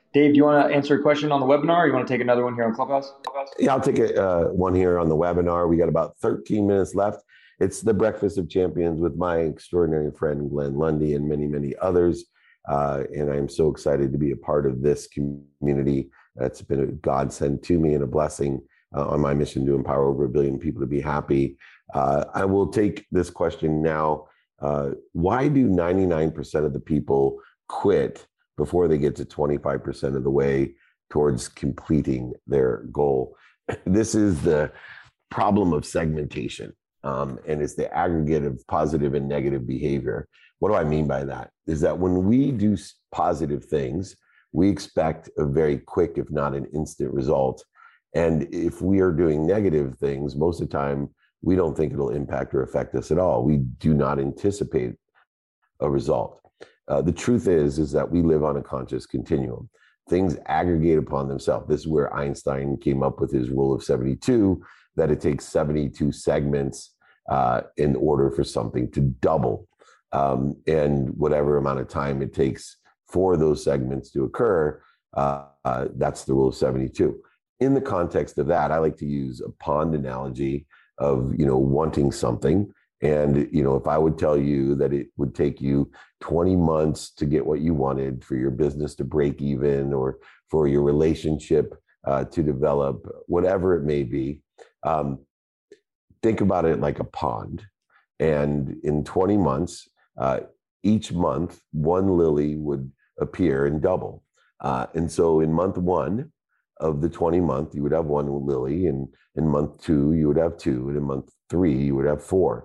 Dave, do you want to answer a question on the webinar, or you want to take another one here on Clubhouse? Yeah, I'll take a, uh, one here on the webinar. We got about thirteen minutes left. It's the Breakfast of Champions with my extraordinary friend, Glenn Lundy, and many, many others. Uh, and I'm so excited to be a part of this community. It's been a godsend to me and a blessing uh, on my mission to empower over a billion people to be happy. Uh, I will take this question now. Uh, why do ninety-nine percent of the people quit before they get to twenty-five percent of the way towards completing their goal? This is the problem of segmentation, um, and it's the aggregate of positive and negative behavior. What do I mean by that? Is that when we do positive things, we expect a very quick, if not an instant result. And if we are doing negative things, most of the time, we don't think it'll impact or affect us at all. We do not anticipate a result. Uh, the truth is, is that we live on a conscious continuum. Things aggregate upon themselves. This is where Einstein came up with his rule of seventy-two, that it takes seventy-two segments uh, in order for something to double. Um, and whatever amount of time it takes for those segments to occur, uh, uh, that's the rule of seventy-two. In the context of that, I like to use a pond analogy of, you know, wanting something. And, you know, if I would tell you that it would take you twenty months to get what you wanted, for your business to break even, or for your relationship uh, to develop, whatever it may be, um, think about it like a pond. And in twenty months, uh, each month, one lily would appear and double. Uh, and so in month one of the twenty month, you would have one lily, and in month two, you would have two, and in month three, you would have four.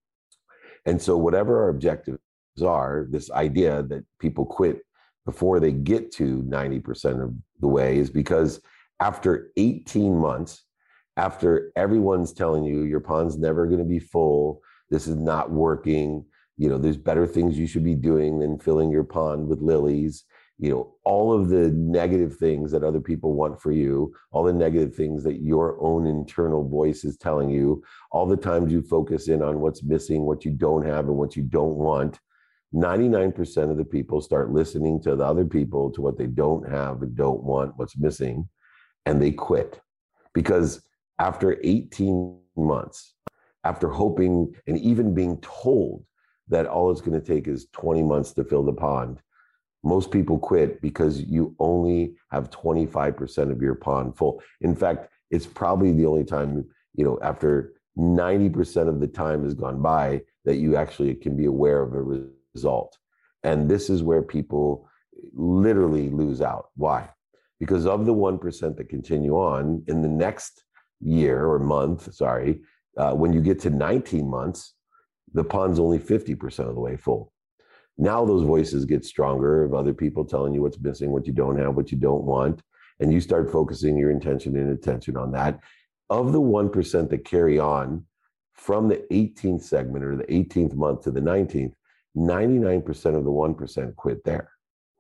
And so whatever our objectives are, this idea that people quit before they get to ninety percent of the way is because after eighteen months, after everyone's telling you your pond's never going to be full, this is not working, you know, there's better things you should be doing than filling your pond with lilies, you know, all of the negative things that other people want for you, all the negative things that your own internal voice is telling you, all the times you focus in on what's missing, what you don't have, and what you don't want, ninety-nine percent of the people start listening to the other people, to what they don't have and don't want, what's missing, and they quit. Because after eighteen months, after hoping and even being told that all it's going to take is twenty months to fill the pond, most people quit because you only have twenty-five percent of your pond full. In fact, it's probably the only time, you know, after ninety percent of the time has gone by, that you actually can be aware of a result. And this is where people literally lose out. Why? Because of the one percent that continue on, in the next year or month, sorry, uh, when you get to nineteen months, the pond's only fifty percent of the way full. Now those voices get stronger of other people telling you what's missing, what you don't have, what you don't want, and you start focusing your intention and attention on that. Of the one percent that carry on from the eighteenth segment or the eighteenth month to the nineteenth, ninety-nine percent of the one percent quit there.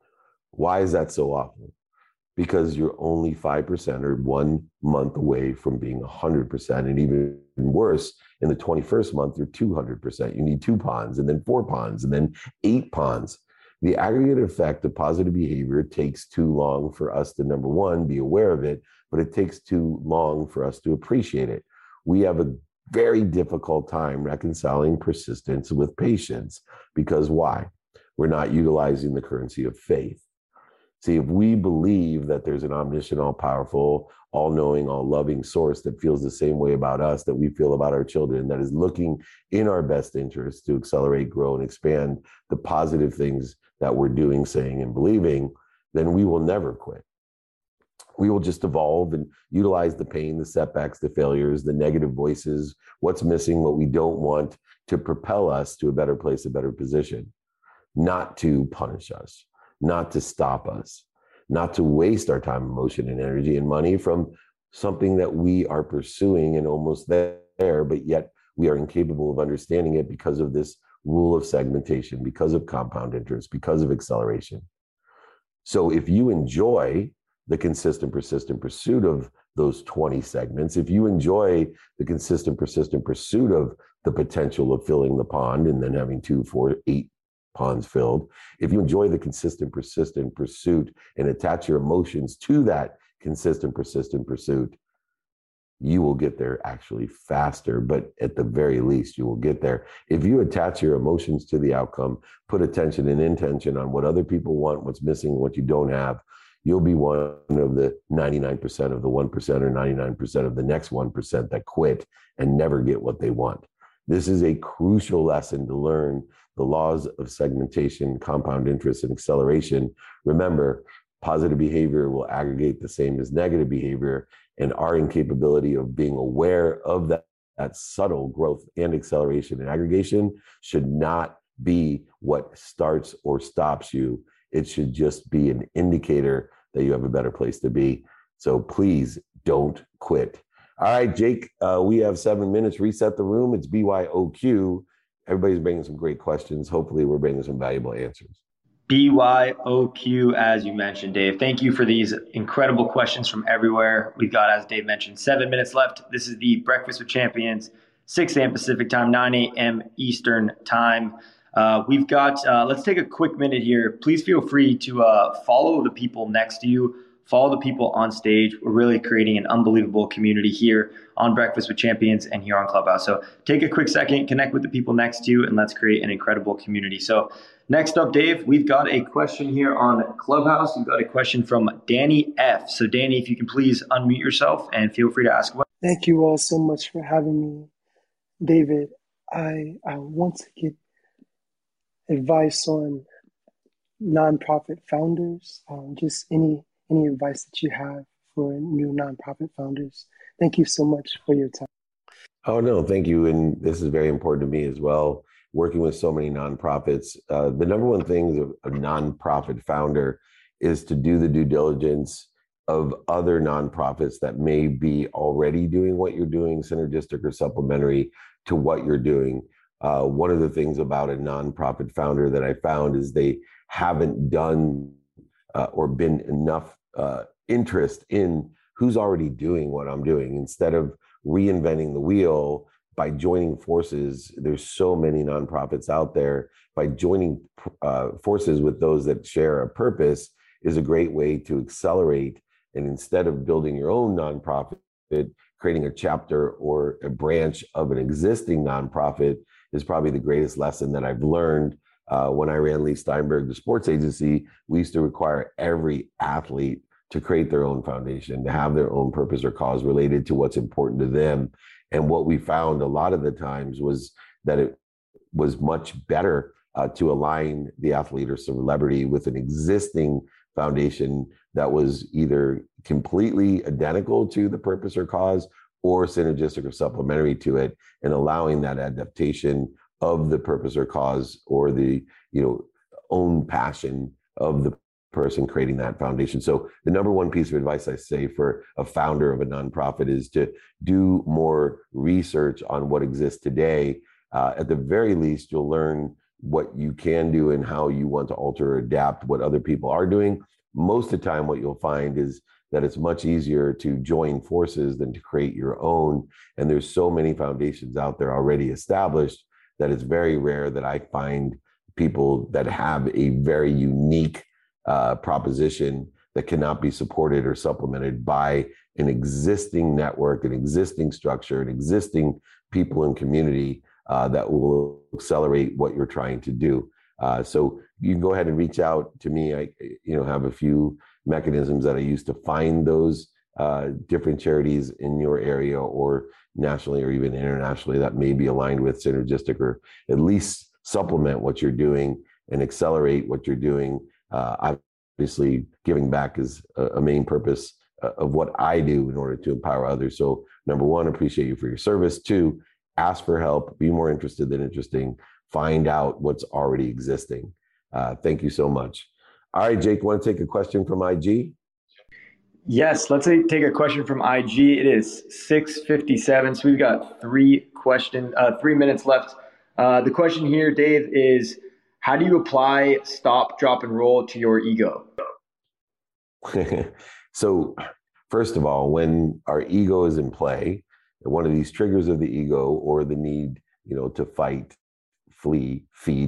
Why is that so awful? Because you're only five percent or one month away from being one hundred percent. And even worse, in the twenty-first month, you're two hundred percent. You need two ponds, and then four ponds, and then eight ponds. The aggregate effect of positive behavior takes too long for us to, number one, be aware of it, but it takes too long for us to appreciate it. We have a very difficult time reconciling persistence with patience. Because why? We're not utilizing the currency of faith. See, if we believe that there's an omniscient, all-powerful, all-knowing, all-loving source that feels the same way about us that we feel about our children, that is looking in our best interest to accelerate, grow, and expand the positive things that we're doing, saying, and believing, then we will never quit. We will just evolve and utilize the pain, the setbacks, the failures, the negative voices, what's missing, what we don't want, to propel us to a better place, a better position, not to punish us, not to stop us, not to waste our time, emotion, and energy and money from something that we are pursuing and almost there, but yet we are incapable of understanding it because of this rule of segmentation, because of compound interest, because of acceleration. So if you enjoy the consistent, persistent pursuit of those twenty segments, if you enjoy the consistent, persistent pursuit of the potential of filling the pond and then having two, four, eight ponds filled. If you enjoy the consistent, persistent pursuit and attach your emotions to that consistent, persistent pursuit, you will get there actually faster, but at the very least, you will get there. If you attach your emotions to the outcome, put attention and intention on what other people want, what's missing, what you don't have, you'll be one of the ninety-nine percent of the one percent or ninety-nine percent of the next one percent that quit and never get what they want. This is a crucial lesson to learn the laws of segmentation, compound interest, and acceleration. Remember, positive behavior will aggregate the same as negative behavior, and our incapability of being aware of that, that subtle growth and acceleration and aggregation should not be what starts or stops you. It should just be an indicator that you have a better place to be. So please don't quit. All right, Jake, uh, we have seven minutes. Reset the room. It's B Y O Q. Everybody's bringing some great questions. Hopefully we're bringing some valuable answers. B Y O Q, as you mentioned, Dave. Thank you for these incredible questions from everywhere. We've got, as Dave mentioned, seven minutes left. This is the Breakfast with Champions, six a.m. Pacific time, nine a.m. Eastern time. Uh, we've got, uh, let's take a quick minute here. Please feel free to uh, follow the people next to you, follow the people on stage. We're really creating an unbelievable community here on Breakfast with Champions and here on Clubhouse. So take a quick second, connect with the people next to you, and let's create an incredible community. So next up, Dave, we've got a question here on Clubhouse. We've got a question from Danny F. So Danny, if you can please unmute yourself and feel free to ask. Thank you all so much for having me. David, I, I want to get advice on nonprofit founders, um, just any any advice that you have for new nonprofit founders. Thank you so much for your time. Oh, no, thank you. And this is very important to me as well. Working with so many nonprofits, uh, the number one thing of a nonprofit founder is to do the due diligence of other nonprofits that may be already doing what you're doing, synergistic or supplementary to what you're doing. Uh, one of the things about a nonprofit founder that I found is they haven't done uh, or been enough uh, interest in who's already doing what I'm doing. Instead of reinventing the wheel by joining forces, there's so many nonprofits out there. By joining uh, forces with those that share a purpose is a great way to accelerate. And instead of building your own nonprofit, creating a chapter or a branch of an existing nonprofit is probably the greatest lesson that I've learned. Uh, when I ran Lee Steinberg, the sports agency, we used to require every athlete to create their own foundation, to have their own purpose or cause related to what's important to them. And what we found a lot of the times was that it was much better uh, to align the athlete or celebrity with an existing foundation that was either completely identical to the purpose or cause or synergistic or supplementary to it, and allowing that adaptation of the purpose or cause or the, you know, own passion of the person creating that foundation. So the number one piece of advice I say for a founder of a nonprofit is to do more research on what exists today. Uh, at the very least, you'll learn what you can do and how you want to alter or adapt what other people are doing. Most of the time, what you'll find is that it's much easier to join forces than to create your own. And there's so many foundations out there already established that it's very rare that I find people that have a very unique uh, proposition that cannot be supported or supplemented by an existing network, an existing structure, an existing people and community uh, that will accelerate what you're trying to do. Uh, so you can go ahead and reach out to me. I, you know, have a few mechanisms that I use to find those uh, different charities in your area or nationally or even internationally that may be aligned with synergistic or at least supplement what you're doing and accelerate what you're doing. Uh, obviously, giving back is a, a main purpose of what I do in order to empower others. So number one, appreciate you for your service. Two, ask for help, be more interested than interesting, find out what's already existing. Uh, thank you so much. All right, Jake, want to take a question from I G? Yes, let's take a question from I G. It is six fifty-seven, so we've got three question, uh, three minutes left. Uh, the question here, Dave, is how do you apply stop, drop, and roll to your ego? So first of all, when our ego is in play, one of these triggers of the ego or the need, you know, to fight, flee, feed,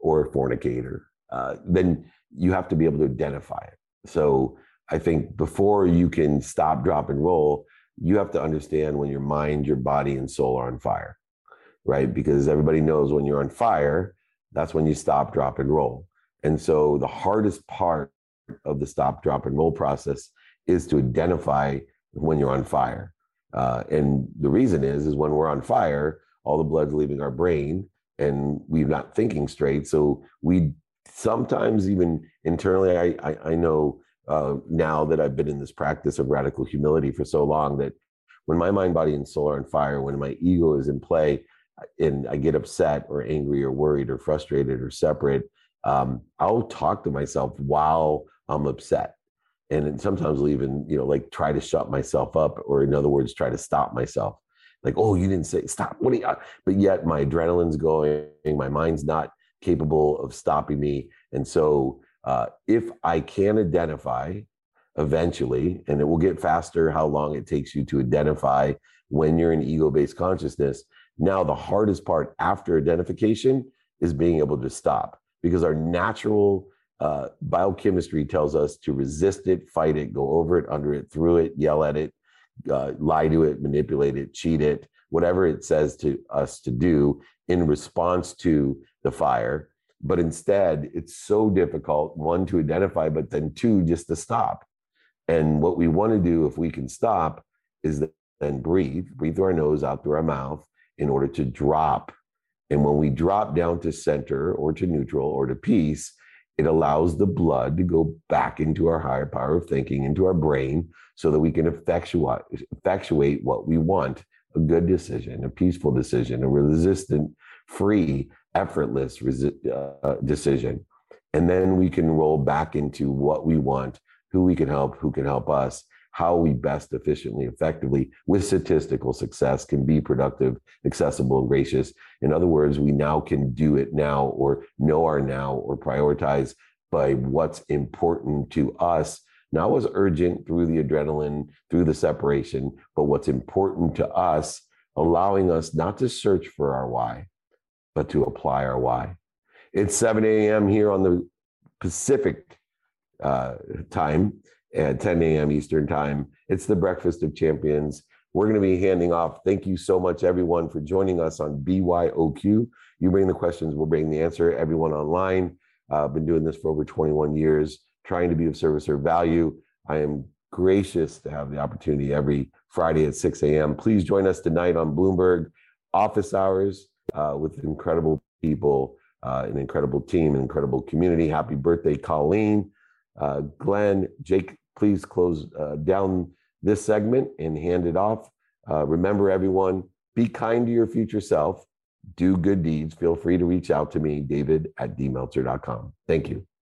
or a fornicator, uh, then you have to be able to identify it. So I think before you can stop, drop, and roll, you have to understand when your mind, your body, and soul are on fire, right? Because everybody knows when you're on fire, that's when you stop, drop, and roll. And so the hardest part of the stop, drop, and roll process is to identify when you're on fire. Uh, and the reason is, is when we're on fire, all the blood's leaving our brain and we're not thinking straight. So we sometimes even internally, I, I, I know uh, now that I've been in this practice of radical humility for so long, that when my mind, body, and soul are on fire, when my ego is in play and I get upset or angry or worried or frustrated or separate, um, I'll talk to myself while I'm upset. And sometimes I'll even, you know, like try to shut myself up, or in other words, try to stop myself. Like, oh, you didn't say stop. What do you? But yet my adrenaline's going, my mind's not capable of stopping me. And so uh, if I can identify eventually, and it will get faster how long it takes you to identify when you're in ego-based consciousness. Now, the hardest part after identification is being able to stop, because our natural uh, biochemistry tells us to resist it, fight it, go over it, under it, through it, yell at it, uh, lie to it, manipulate it, cheat it, whatever it says to us to do in response to the fire. But instead, it's so difficult, one, to identify, but then two, just to stop. And what we want to do, if we can stop, is then breathe, breathe through our nose, out through our mouth, in order to drop. And when we drop down to center or to neutral or to peace, it allows the blood to go back into our higher power of thinking, into our brain, so that we can effectuate, effectuate what we want, a good decision, a peaceful decision, a resistant, free, effortless resi- uh, decision. And then we can roll back into what we want, who we can help, who can help us, how we best efficiently, effectively, with statistical success, can be productive, accessible, and gracious. In other words, we now can do it now, or know our now, or prioritize by what's important to us, not what's urgent through the adrenaline, through the separation, but what's important to us, allowing us not to search for our why, but to apply our why. It's seven a.m. here on the Pacific uh, time, at ten a.m. Eastern time. It's the Breakfast of Champions. We're going to be handing off. Thank you so much, everyone, for joining us on B Y O Q. You bring the questions, we'll bring the answer. Everyone online, I've uh, been doing this for over twenty-one years, trying to be of service or value. I am gracious to have the opportunity every Friday at six a.m. Please join us tonight on Bloomberg Office Hours uh, with incredible people, uh, an incredible team, an incredible community. Happy birthday, Colleen. Uh, Glenn, Jake, please close uh, down this segment and hand it off. Uh, remember, everyone, be kind to your future self. Do good deeds. Feel free to reach out to me, David at d meltzer dot com. Thank you.